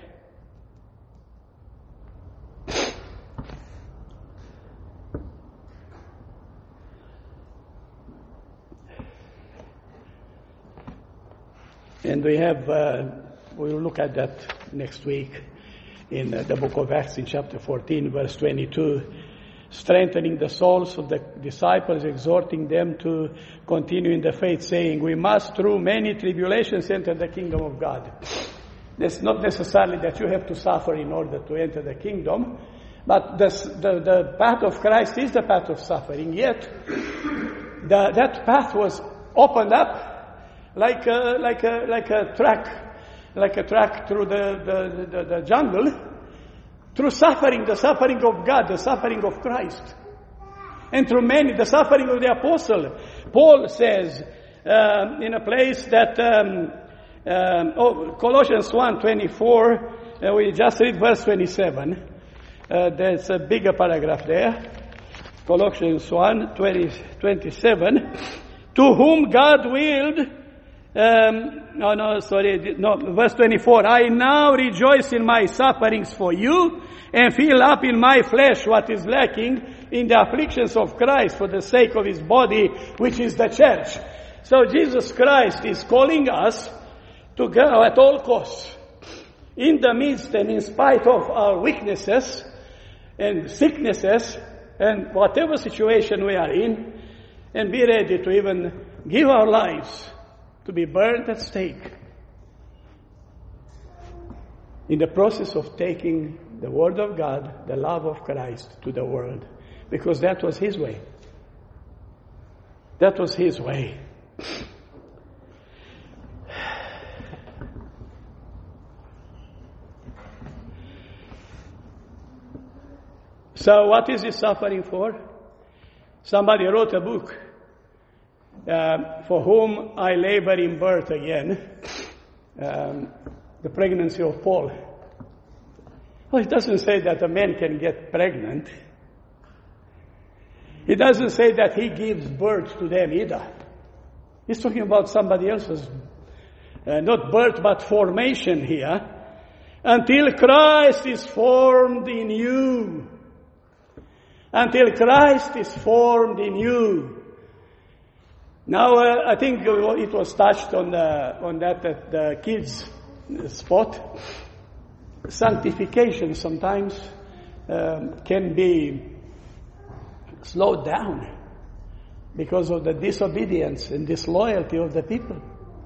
Speaker 1: And we'll look at that next week in the book of Acts in chapter 14, verse 22. Strengthening the souls of the disciples, exhorting them to continue in the faith, saying, we must through many tribulations enter the kingdom of God. It's not necessarily that you have to suffer in order to enter the kingdom, but the path of Christ is the path of suffering. Yet, that path was opened up like a track through the jungle, through suffering, the suffering of God, the suffering of Christ, and through many, the suffering of the apostle. Paul says in a place that Colossians 1:24, we just read verse 27. There's a bigger paragraph there. Colossians 1:27. To whom God willed. Verse 24. I now rejoice in my sufferings for you, and fill up in my flesh what is lacking in the afflictions of Christ for the sake of his body, which is the church. So Jesus Christ is calling us to go at all costs, in the midst and in spite of our weaknesses and sicknesses and whatever situation we are in, and be ready to even give our lives to be burned at stake in the process of taking the Word of God, the love of Christ, to the world. Because that was his way. That was his way. So what is he suffering for? Somebody wrote a book, For Whom I Labor in Birth Again, the pregnancy of Paul. Well, it doesn't say that a man can get pregnant. It doesn't say that he gives birth to them either. He's talking about somebody else's, not birth but formation here. Until Christ is formed in you. Until Christ is formed in you. Now, I think it was touched on that at the kids' spot. Sanctification sometimes can be slowed down because of the disobedience and disloyalty of the people.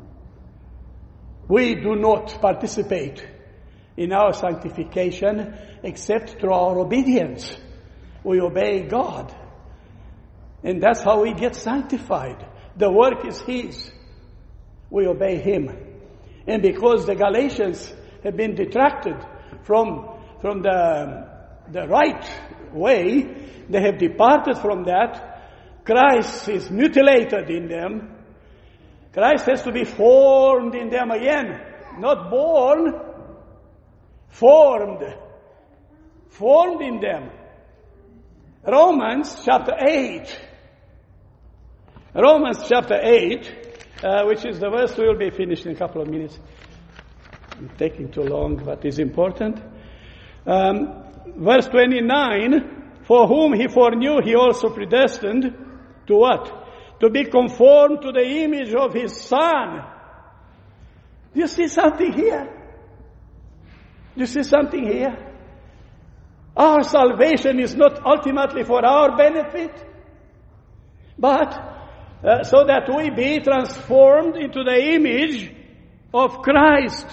Speaker 1: We do not participate in our sanctification except through our obedience. We obey God. And that's how we get sanctified. The work is his. We obey him. And because the Galatians have been detracted from the right way, they have departed from that. Christ is mutilated in them. Christ has to be formed in them again. Not born, formed. Formed in them. Romans chapter 8. Romans chapter 8, which is the verse we will be finished in a couple of minutes. I'm taking too long, but it's important. Verse 29, for whom he foreknew, he also predestined to what? To be conformed to the image of his Son. Do you see something here? Do you see something here? Our salvation is not ultimately for our benefit, but so that we be transformed into the image of Christ.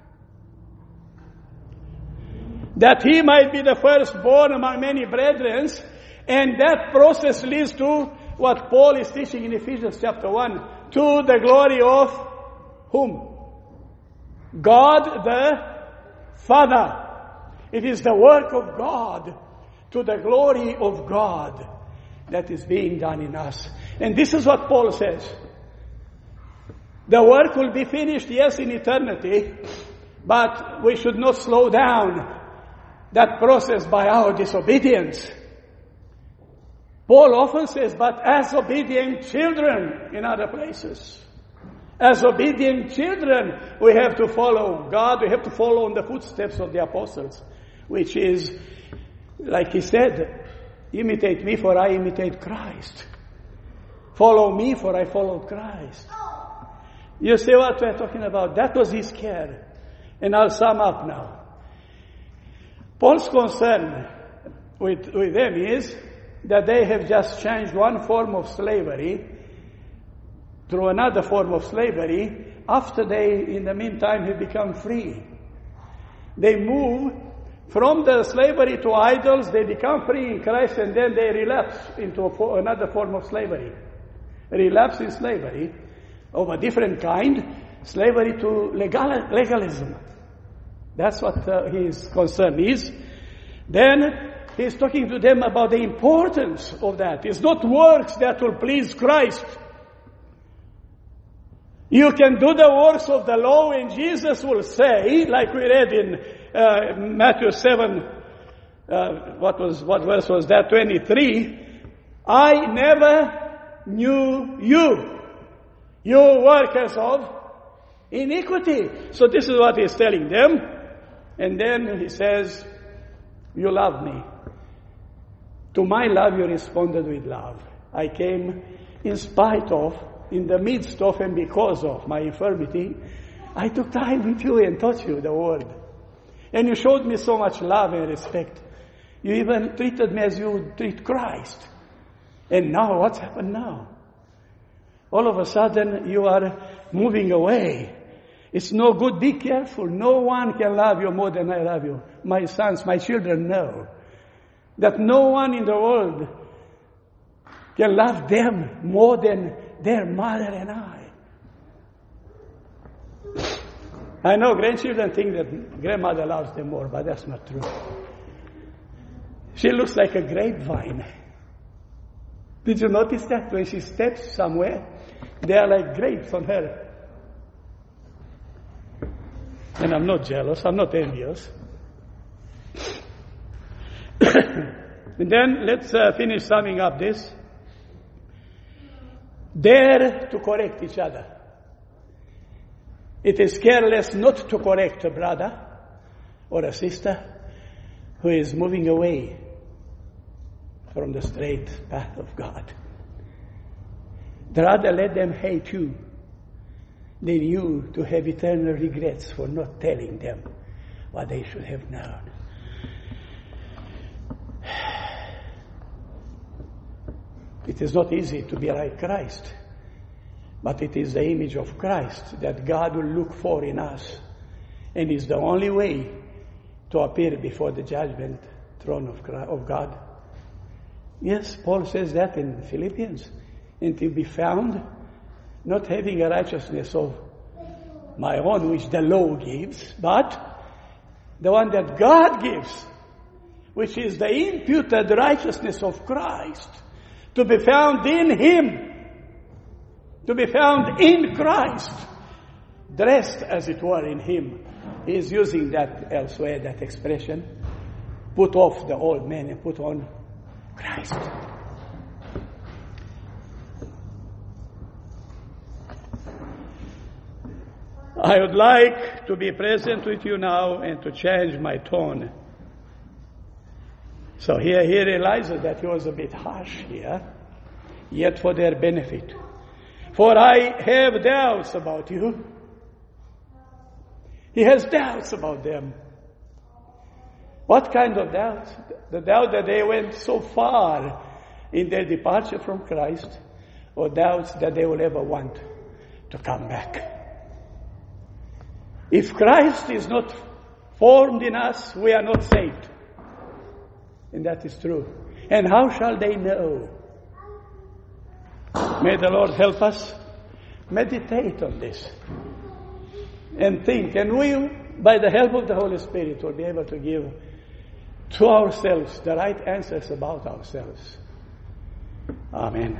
Speaker 1: That he might be the firstborn among many brethren, and that process leads to what Paul is teaching in Ephesians chapter 1, to the glory of whom? God the Father. It is the work of God to the glory of God that is being done in us. And this is what Paul says. The work will be finished, yes, in eternity, but we should not slow down that process by our disobedience. Paul often says, but as obedient children in other places. As obedient children, we have to follow God. We have to follow in the footsteps of the apostles, which is, like he said, imitate me for I imitate Christ. Follow me for I follow Christ. You see what we're talking about? That was his care. And I'll sum up now. Paul's concern with them is that they have just changed one form of slavery through another form of slavery after they, in the meantime, have become free. They move from the slavery to idols, they become free in Christ, and then they relapse into another form of slavery. Relapse in slavery of a different kind, slavery to legalism. That's what his concern is. Then he's talking to them about the importance of that. It's not works that will please Christ. You can do the works of the law, and Jesus will say, like we read in Matthew 7, what verse was that? 23. I never knew you, you workers of iniquity. So this is what he's telling them. And then he says, you love me. To my love you responded with love. I came in spite of, in the midst of, and because of my infirmity. I took time with you and taught you the word. And you showed me so much love and respect. You even treated me as you would treat Christ. And now, what's happened now? All of a sudden, you are moving away. It's no good. Be careful. No one can love you more than I love you. My sons, my children know that no one in the world can love them more than their mother and I know grandchildren think that grandmother loves them more, but that's not true. She looks like a grapevine. Did you notice that? When she steps somewhere, they are like grapes on her. And I'm not jealous, I'm not envious. And then let's finish summing up this. Dare to correct each other. It is careless not to correct a brother or a sister who is moving away from the straight path of God. Rather let them hate you than you to have eternal regrets for not telling them what they should have known. It is not easy to be like Christ, but it is the image of Christ that God will look for in us, and is the only way to appear before the judgment throne of God. Yes, Paul says that in Philippians, and to be found not having a righteousness of my own, which the law gives, but the one that God gives, which is the imputed righteousness of Christ, to be found in Him, to be found in Christ, dressed as it were in Him. He is using that elsewhere, that expression. Put off the old man and put on Christ. I would like to be present with you now and to change my tone. So here he realizes that he was a bit harsh here, yet for their benefit. For I have doubts about you. He has doubts about them. What kind of doubts? The doubt that they went so far in their departure from Christ, or doubts that they will ever want to come back. If Christ is not formed in us, we are not saved. And that is true. And how shall they know? May the Lord help us meditate on this and think. And we, by the help of the Holy Spirit, will be able to give to ourselves the right answers about ourselves. Amen.